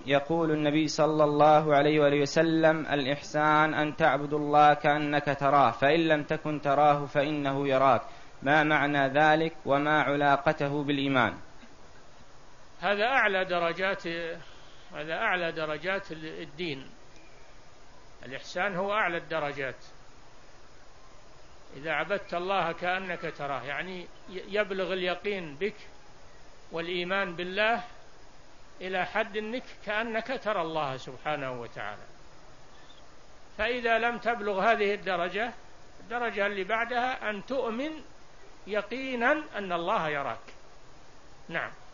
يقول النبي صلى الله عليه وآله وسلم: الإحسان أن تعبد الله كأنك تراه فإن لم تكن تراه فإنه يراك. ما معنى ذلك وما علاقته بالإيمان؟ هذا أعلى درجات الدين. الإحسان هو أعلى الدرجات. إذا عبدت الله كأنك تراه، يعني يبلغ اليقين بك والإيمان بالله إلى حد أنك كأنك ترى الله سبحانه وتعالى. فإذا لم تبلغ هذه الدرجة اللي بعدها أن تؤمن يقينا أن الله يراك. نعم.